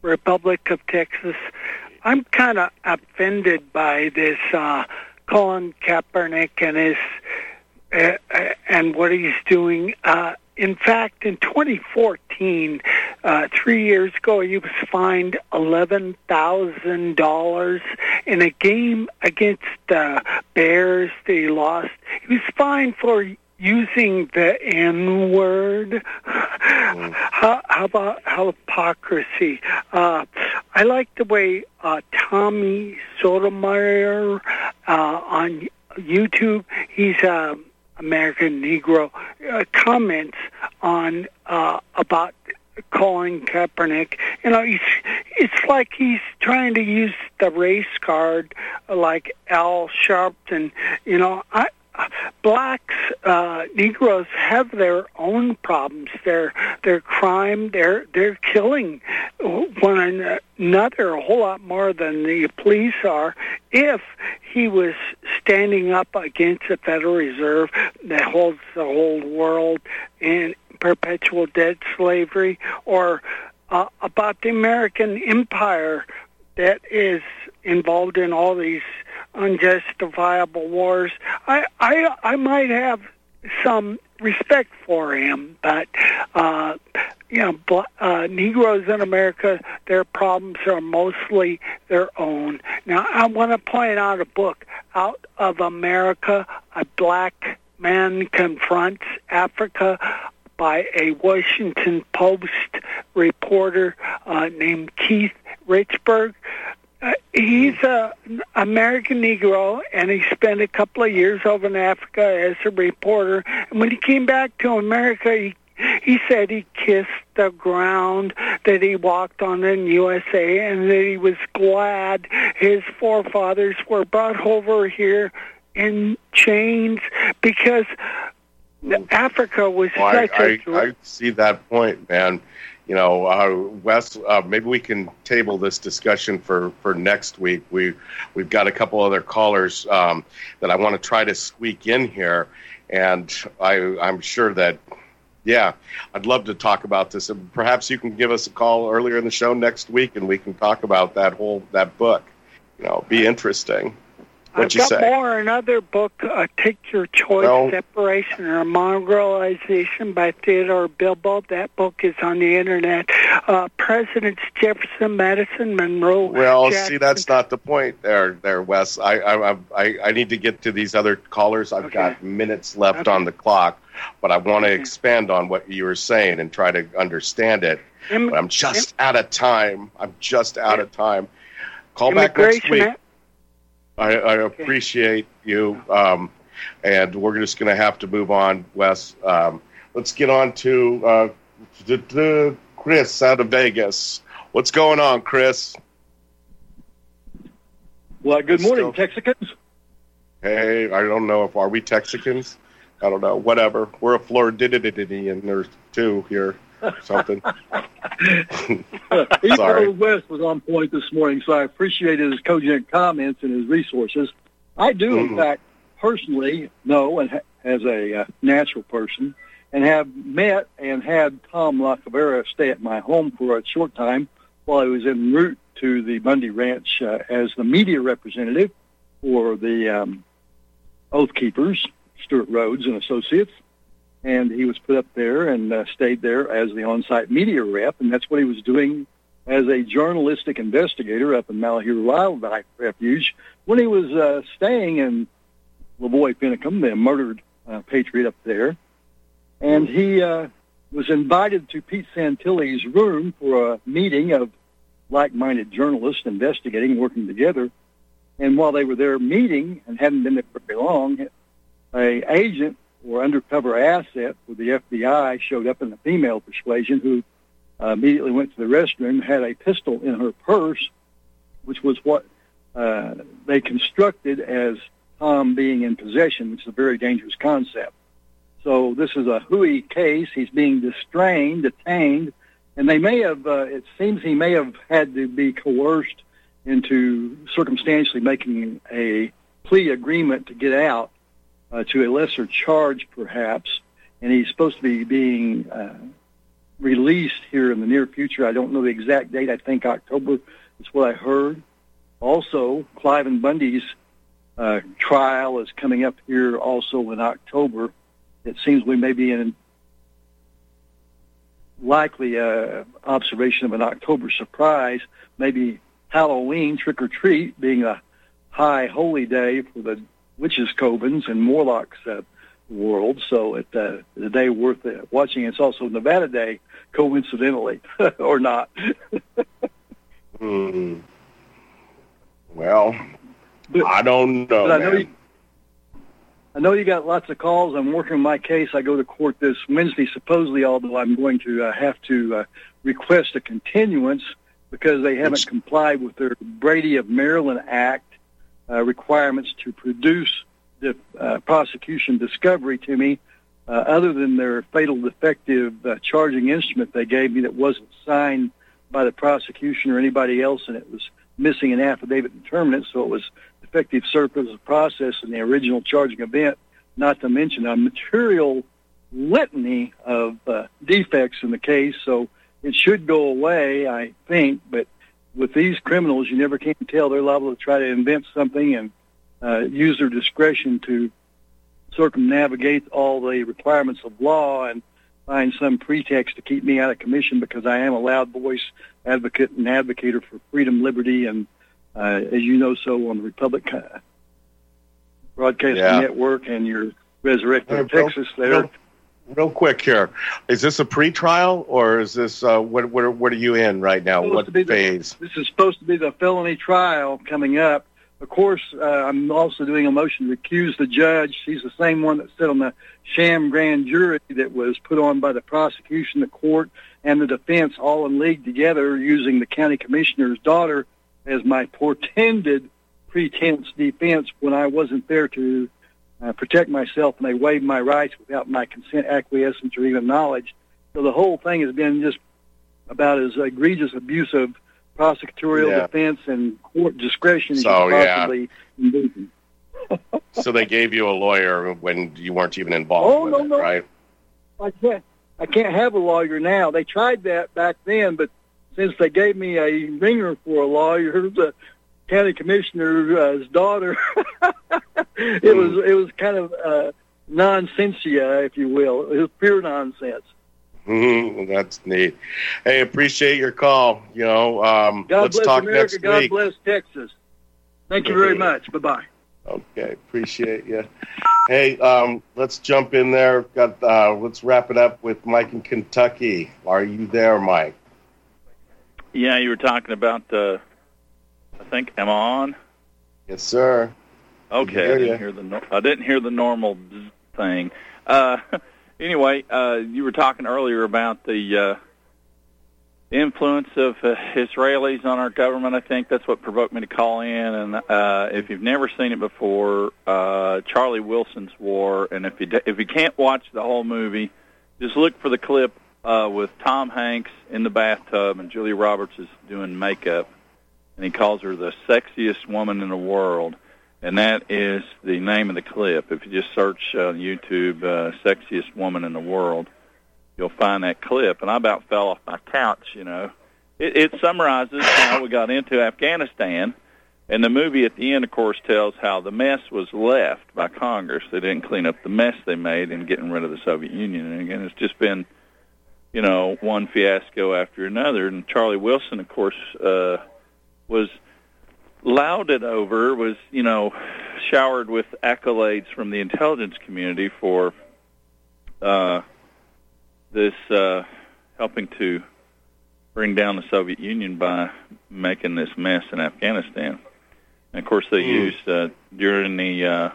Republic of Texas. I'm kind of offended by this uh, Colin Kaepernick and his uh, and what he's doing. Uh, in fact, in twenty fourteen, uh, three years ago, he was fined eleven thousand dollars in a game against the Bears that he lost. He was fined for using the N-word. Mm. how, how about how hypocrisy? Uh, I like the way uh, Tommy Sotomayor uh, on YouTube, he's an American Negro, uh, comments on uh, about Colin Kaepernick. You know, he's, it's like he's trying to use the race card like Al Sharpton. You know, I blacks, uh, Negroes have their own problems. Their their crime, they're they're killing one another a whole lot more than the police are. If he was standing up against the Federal Reserve that holds the whole world in perpetual debt slavery, or uh, about the American empire that is involved in all these unjustifiable wars, I, I, I might have some respect for him, but uh, you know, bl- uh, Negroes in America, their problems are mostly their own. Now, I want to point out a book, Out of America: A Black Man Confronts Africa, by a Washington Post reporter uh, named Keith Richburg. Uh, he's an American Negro, and he spent a couple of years over in Africa as a reporter. And when he came back to America, he he said he kissed the ground that he walked on in U S A, and that he was glad his forefathers were brought over here in chains, because Africa was well, such I, a... I, I see that point, man. You know, uh, Wes, uh, maybe we can table this discussion for, for next week. We, we've got a couple other callers um, that I want to try to squeak in here. And I, I'm sure that, yeah, I'd love to talk about this. And perhaps you can give us a call earlier in the show next week, and we can talk about that whole that book. You know, be interesting. What'd I've you got say? more. Another book, uh, Take Your Choice, No. Separation or Mongrelization by Theodore Bilbo. That book is on the Internet. Uh, Presidents Jefferson, Madison, Monroe. Well, Jackson. see, that's not the point there, there, Wes. I, I, I, I need to get to these other callers. I've Okay. got minutes left Okay. on the clock, but I want to Okay. expand on what you were saying and try to understand it. Im- But I'm just out of time. I'm just out of time. Call back next Immigration week. Act- I, I appreciate you, um, and we're just going to have to move on, Wes. Um, let's get on to uh, d- d- Chris out of Vegas. What's going on, Chris? Well, good morning, Still- Texicans. Hey, I don't know if are we Texicans? I don't know. Whatever. We're a Floridian, there's two here. Something. Even Sorry. Old West was on point this morning, so I appreciated his cogent comments and his resources. I do, in Mhm. fact, personally know, and ha- as a uh, natural person, and have met and had Tom LaCavera stay at my home for a short time while I was en route to the Bundy Ranch uh, as the media representative for the um, Oath Keepers, Stuart Rhodes and Associates. And he was put up there and uh, stayed there as the on-site media rep, and that's what he was doing as a journalistic investigator up in Malheur Wildlife Refuge when he was uh, staying in Lavoy Finicum, the murdered uh, patriot up there. And he uh, was invited to Pete Santilli's room for a meeting of like-minded journalists investigating, working together. And while they were there meeting and hadn't been there very long, a agent or undercover asset for the F B I showed up in the female persuasion, who uh, immediately went to the restroom, had a pistol in her purse, which was what uh, they constructed as Tom being in possession, which is a very dangerous concept. So this is a hooey case. He's being distrained, detained, and they may have, uh, it seems he may have had to be coerced into circumstantially making a plea agreement to get out, Uh, to a lesser charge, perhaps, and he's supposed to be being uh, released here in the near future. I don't know the exact date. I think October is what I heard. Also, Clive and Bundy's uh, trial is coming up here also in October. It seems we may be in likely uh, observation of an October surprise, maybe Halloween, trick-or-treat, being a high holy day for the witches' covens and Morlocks uh, world. So it's uh, a day worth uh, watching. It's also Nevada Day, coincidentally, or not. Hmm. Well, but, I don't know. But I know, you, I know you got lots of calls. I'm working on my case. I go to court this Wednesday, supposedly, although I'm going to uh, have to uh, request a continuance because they haven't it's, complied with their Brady of Maryland Act uh, requirements to produce the uh, prosecution discovery to me, uh, other than their fatal defective uh, charging instrument they gave me that wasn't signed by the prosecution or anybody else, and it was missing an affidavit determinant, so it was defective surface of process in the original charging event, not to mention a material litany of uh, defects in the case. So it should go away, I think, but with these criminals, you never can tell. They're liable to try to invent something and uh, use their discretion to circumnavigate all the requirements of law and find some pretext to keep me out of commission because I am a loud voice advocate and advocator for freedom, liberty, and uh, as you know, so on the Republic uh, Broadcasting yeah. Network and your Resurrected hey, Texas there. Real, real quick here. Is this a pre-trial or is this, uh, what, what, what are you in right now? What phase? The, this is supposed to be the felony trial coming up. Of course, uh, I'm also doing a motion to recuse the judge. She's the same one that sat on the sham grand jury that was put on by the prosecution, the court, and the defense all in league together using the county commissioner's daughter as my portended pretense defense when I wasn't there to uh, protect myself, and they waived my rights without my consent, acquiescence, or even knowledge. So the whole thing has been just about as egregious abuse of prosecutorial yeah. defense and court discretion as so, you possibly yeah. envision. So they gave you a lawyer when you weren't even involved oh, with no, it, no. right? I can't. I can't have a lawyer now. They tried that back then, but since they gave me a ringer for a lawyer, the county commissioner's daughter, it mm. was it was kind of uh, nonsensia, if you will. It was pure nonsense. Mm-hmm. That's neat. Hey, appreciate your call. You know, um, God let's bless talk America. next God week. bless Texas. Thank you very much. Bye-bye. Okay, appreciate you. Hey, um, let's jump in there. Got uh, let's wrap it up with Mike in Kentucky. Are you there, Mike? Yeah, you were talking about. Uh, I think am I on? Yes, sir. Okay, I didn't hear the. No- I didn't hear the normal bzz thing. Uh, anyway, uh, you were talking earlier about the uh, influence of uh, Israelis on our government. I think that's what provoked me to call in. And uh, if you've never seen it before, uh, Charlie Wilson's War. And if you d- if you can't watch the whole movie, just look for the clip uh, with Tom Hanks in the bathtub and Julia Roberts is doing makeup, and he calls her the sexiest woman in the world. And that is the name of the clip. If you just search on YouTube, uh, sexiest woman in the world, you'll find that clip. And I about fell off my couch, you know. It, it summarizes how we got into Afghanistan. And the movie at the end, of course, tells how the mess was left by Congress. They didn't clean up the mess they made in getting rid of the Soviet Union. And again, it's just been, you know, one fiasco after another. And Charlie Wilson, of course, uh, was lauded over, was, you know, showered with accolades from the intelligence community for uh, this uh, helping to bring down the Soviet Union by making this mess in Afghanistan. And, of course, they mm. used, uh, during the uh,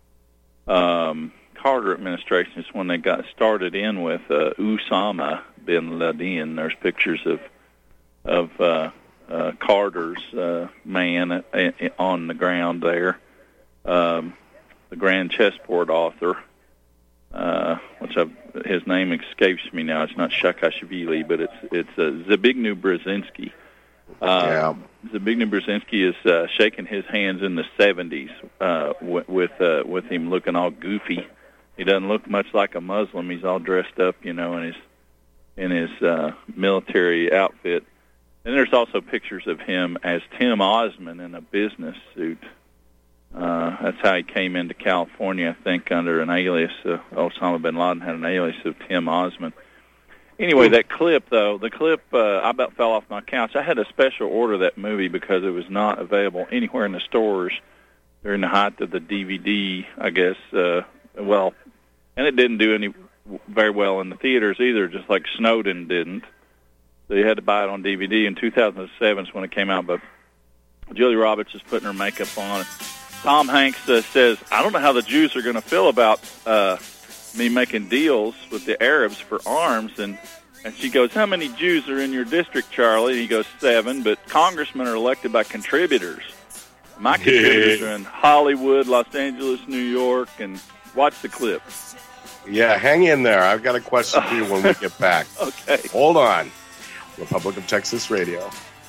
um, Carter administration, is when they got started in with uh, Osama bin Laden. There's pictures of, of uh, Uh, Carter's uh, man uh, on the ground there, um, the grand chessboard author, uh, which I've, his name escapes me now. It's not Saakashvili, but it's it's uh, Zbigniew Brzezinski. Uh, yeah. Zbigniew Brzezinski is uh, shaking his hands in the seventies uh, w- with uh, with him looking all goofy. He doesn't look much like a Muslim. He's all dressed up, you know, in his in his uh, military outfit. And there's also pictures of him as Tim Osman in a business suit. Uh, that's how he came into California, I think, under an alias. Uh, Osama bin Laden had an alias of Tim Osman. Anyway, that clip, though, the clip, uh, I about fell off my couch. I had a special order of that movie because it was not available anywhere in the stores during the height of the D V D, I guess. Uh, well, and it didn't do any very well in the theaters either, just like Snowden didn't. So you had to buy it on D V D. In two thousand seven is when it came out, but Julia Roberts is putting her makeup on. Tom Hanks uh, says, I don't know how the Jews are going to feel about uh, me making deals with the Arabs for arms. And, and she goes, how many Jews are in your district, Charlie? And he goes, seven, but congressmen are elected by contributors. My contributors are in Hollywood, Los Angeles, New York, and watch the clip. Yeah, hang in there. I've got a question for you when we get back. Okay. Hold on. Republic of Texas Radio.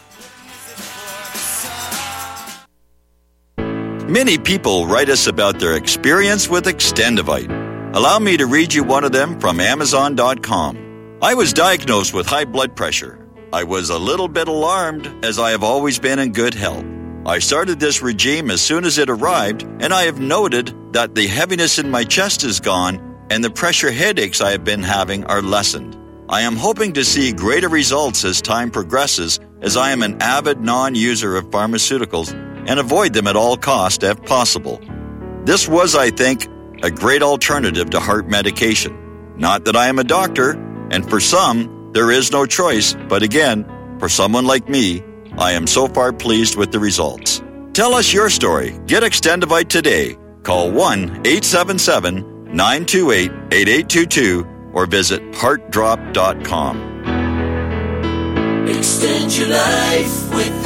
Many people write us about their experience with Extendivite. Allow me to read you one of them from Amazon dot com. I was diagnosed with high blood pressure. I was a little bit alarmed, as I have always been in good health. I started this regime as soon as it arrived, and I have noted that the heaviness in my chest is gone, and the pressure headaches I have been having are lessened. I am hoping to see greater results as time progresses, as I am an avid non-user of pharmaceuticals and avoid them at all costs if possible. This was, I think, a great alternative to heart medication. Not that I am a doctor, and for some, there is no choice, but again, for someone like me, I am so far pleased with the results. Tell us your story. Get Extendivite today. Call one eight seven seven, nine two eight, eight eight two two or visit heart drop dot com. Extend your life with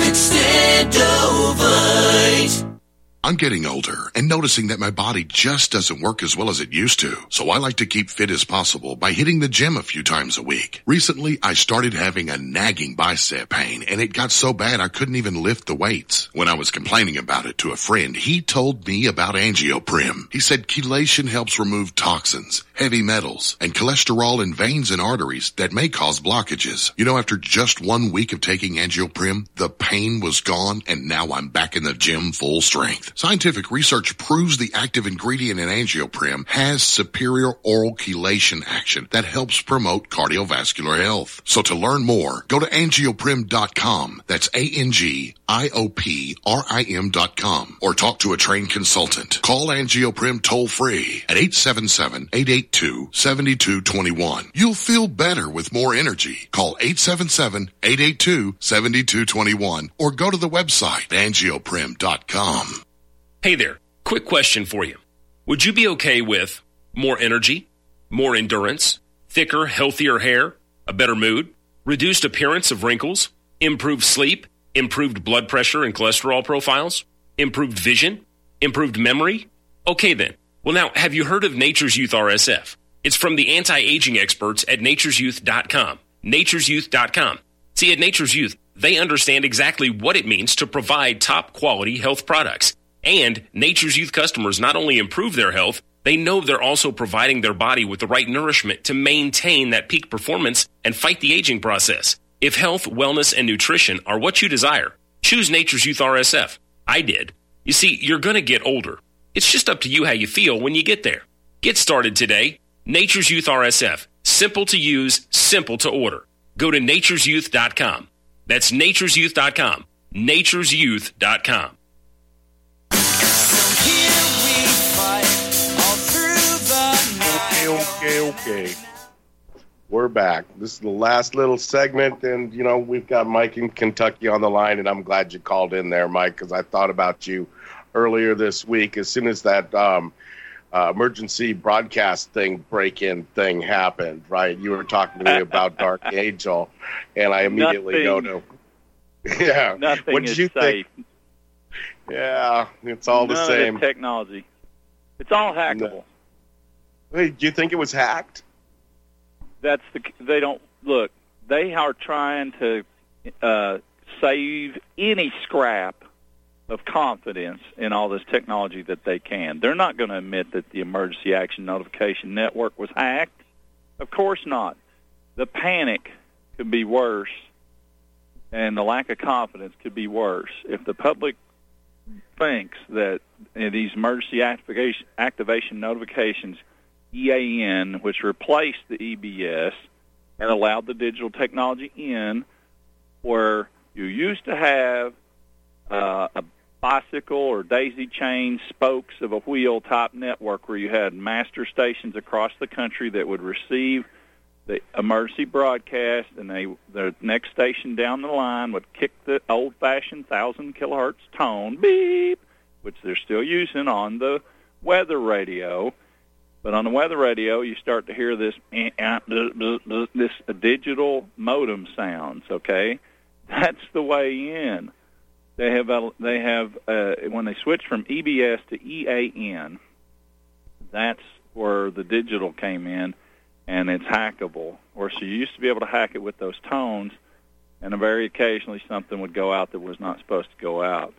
Extendovite. I'm getting older and noticing that my body just doesn't work as well as it used to. So I like to keep fit as possible by hitting the gym a few times a week. Recently, I started having a nagging bicep pain, and it got so bad I couldn't even lift the weights. When I was complaining about it to a friend, he told me about Angioprim. He said chelation helps remove toxins, heavy metals, and cholesterol in veins and arteries that may cause blockages. You know, after just one week of taking Angioprim, the pain was gone, and now I'm back in the gym full strength. Scientific research proves the active ingredient in Angioprim has superior oral chelation action that helps promote cardiovascular health. So to learn more, go to angioprim dot com. That's A N G I O P R I M dot com. Or talk to a trained consultant. Call Angioprim toll free at eight seven seven, eight eight two, seven two two one. You'll feel better with more energy. Call eight seven seven, eight eight two, seven two two one or go to the website angioprim dot com. Hey there, quick question for you. Would you be okay with more energy, more endurance, thicker, healthier hair, a better mood, reduced appearance of wrinkles, improved sleep, improved blood pressure and cholesterol profiles, improved vision, improved memory? Okay then. Well now, have you heard of Nature's Youth R S F? It's from the anti-aging experts at natures youth dot com. natures youth dot com. See, at Nature's Youth, they understand exactly what it means to provide top quality health products. And Nature's Youth customers not only improve their health, they know they're also providing their body with the right nourishment to maintain that peak performance and fight the aging process. If health, wellness, and nutrition are what you desire, choose Nature's Youth R S F. I did. You see, you're going to get older. It's just up to you how you feel when you get there. Get started today. Nature's Youth R S F. Simple to use, simple to order. Go to natures youth dot com. That's natures youth dot com. natures youth dot com. Okay, okay, okay. We're back. This is the last little segment, and, you know, we've got Mike in Kentucky on the line, and I'm glad you called in there, Mike, because I thought about you earlier this week. As soon as that um, uh, emergency broadcast thing, break-in thing happened, right? You were talking to me about Dark Angel, and I immediately Nothing. go to... Yeah. Nothing what did is you safe. think? Yeah, it's all None the of same. this technology. It's all hackable. No. Wait, do you think it was hacked? That's the. They don't look. They are trying to uh, save any scrap of confidence in all this technology that they can. They're not going to admit that the Emergency Action Notification Network was hacked. Of course not. the panic could be worse, and the lack of confidence could be worse if the public thinks that uh, these emergency activation, activation notifications, E A N, which replaced the E B S and allowed the digital technology in, where you used to have uh, a bicycle or daisy chain spokes of a wheel type network where you had master stations across the country that would receive the emergency broadcast, and they the next station down the line would kick the old-fashioned thousand kilohertz tone, beep, which they're still using on the weather radio. But on the weather radio, you start to hear this this digital modem sounds. Okay, that's the way in. They have a, they have uh, when they switch from E B S to E A N, that's where the digital came in, and it's hackable. Or so you used to be able to hack it with those tones, and very occasionally something would go out that was not supposed to go out.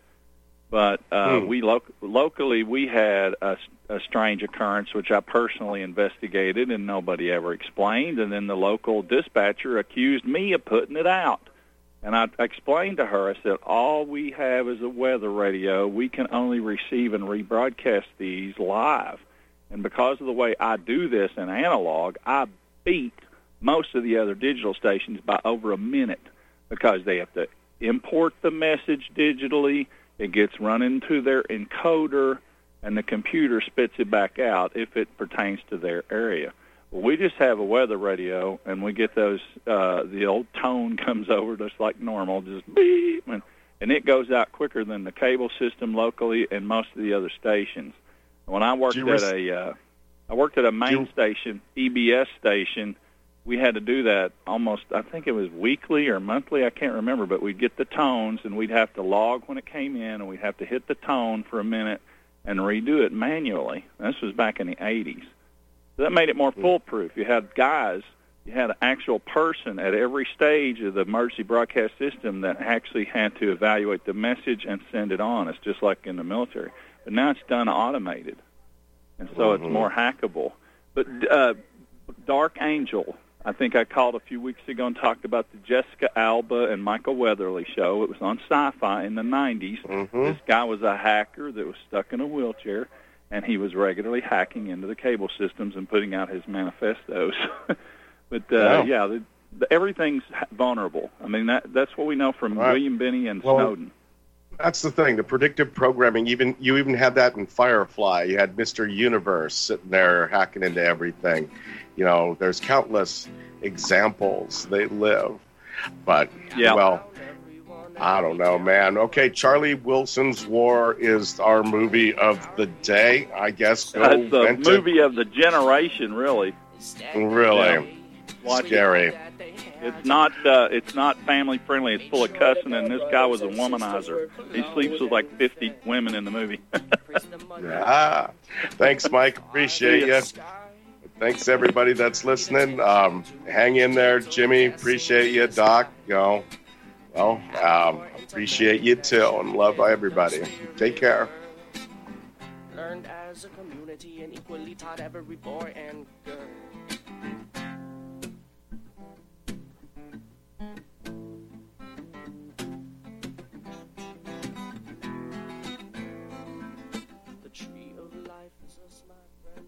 But uh, hmm. we lo- locally we had a, a strange occurrence, which I personally investigated, and nobody ever explained. And then the local dispatcher accused me of putting it out. And I explained to her, I said, all we have is a weather radio. We can only receive and rebroadcast these live. And because of the way I do this in analog, I beat most of the other digital stations by over a minute because they have to import the message digitally. It gets run into their encoder, and the computer spits it back out if it pertains to their area. Well, we just have a weather radio, and we get those, uh, the old tone comes over just like normal, just beep, and, and it goes out quicker than the cable system locally and most of the other stations. When I worked at a, uh, I worked at a main station, E B S station, we had to do that almost, I think it was weekly or monthly, I can't remember, but we'd get the tones, and we'd have to log when it came in, and we'd have to hit the tone for a minute and redo it manually. This was back in the eighties. So that made it more foolproof. You had guys, you had an actual person at every stage of the emergency broadcast system that actually had to evaluate the message and send it on. It's just like in the military. But now it's done automated, and so mm-hmm. it's more hackable. But uh, Dark Angel, I think I called a few weeks ago and talked about the Jessica Alba and Michael Weatherly show. It was on Sci-Fi in the nineties. Mm-hmm. This guy was a hacker that was stuck in a wheelchair, and he was regularly hacking into the cable systems and putting out his manifestos. but, uh, wow. yeah, the, the, everything's vulnerable. I mean, that, that's what we know from right. William Binney and well, Snowden. That's the thing, the predictive programming. Even you even had that in Firefly. You had Mister Universe sitting there hacking into everything. You know, there's countless examples. They live. But, yeah. well... I don't know, man. Okay, Charlie Wilson's War is our movie of the day, I guess. Go That's the Vintage. movie of the generation, really. Really? Yeah. Watch Scary. It. It's not. Uh, it's not family friendly. It's full of cussing, and this guy was a womanizer. He sleeps with like fifty women in the movie. yeah. Thanks, Mike. Appreciate you. Thanks everybody that's listening. Um, hang in there, Jimmy. Appreciate you, Doc. You know. Well, um, appreciate you too, and love everybody. Take care. Learned as a community and equally taught every boy and girl. The tree of life is a smart friend.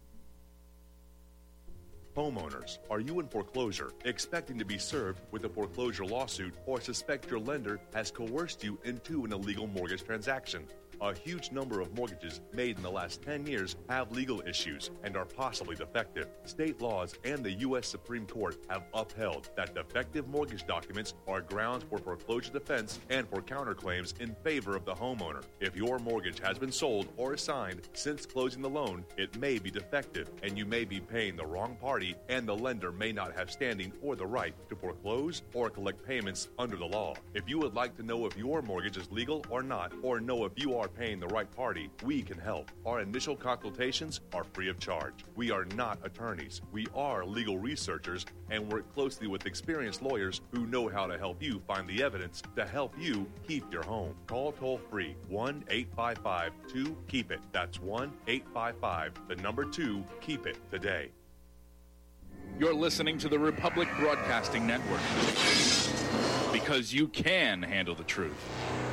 Homeowners, are you in foreclosure, expecting to be served with a foreclosure lawsuit, or suspect your lender has coerced you into an illegal mortgage transaction? A huge number of mortgages made in the last ten years have legal issues and are possibly defective. State laws and the U S Supreme Court have upheld that defective mortgage documents are grounds for foreclosure defense and for counterclaims in favor of the homeowner. If your mortgage has been sold or assigned since closing the loan, it may be defective, and you may be paying the wrong party, and the lender may not have standing or the right to foreclose or collect payments under the law. If you would like to know if your mortgage is legal or not, or know if you are paying the right party, we can help. Our initial consultations are free of charge. We are not attorneys. We are legal researchers and work closely with experienced lawyers who know how to help you find the evidence to help you keep your home. Call toll free one eight five five two keep it. That's one eight five five, the number two, keep it today. You're listening to the Republic Broadcasting Network. Because you can handle the truth.